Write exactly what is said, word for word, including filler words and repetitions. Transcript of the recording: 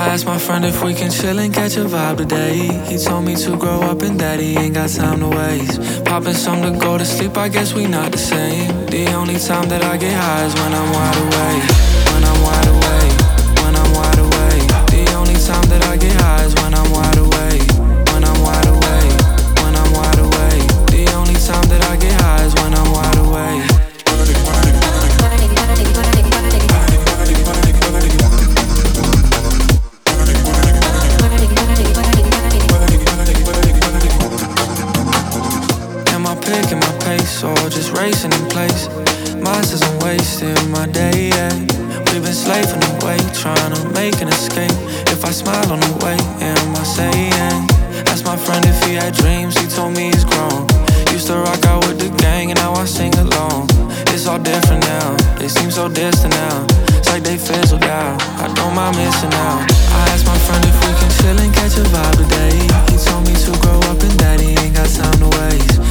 asked my friend if we can chill and catch a vibe today. He told me to grow up and that he ain't got time to waste. Popping some to go to sleep, I guess we not the same. The only time that I get high is when I'm wide awake. When I'm wide awake, when I'm wide awake. The only time that I get high is when I'm wide awake. When I'm wide awake, when I'm wide awake. The only time that I get high is when I'm wide awake. Picking my pace or just racing in place. Mine says I'm wasting my day, yeah. We've been slaving away, trying to make an escape. If I smile on the way, am I saying? Asked my friend if he had dreams, he told me he's grown. Used to rock out with the gang and now I sing along. It's all different now, they seem so distant now. It's like they fizzled out, I don't mind missing out. I asked my friend if we can chill and catch a vibe today. He told me to grow up and that he ain't got time to waste.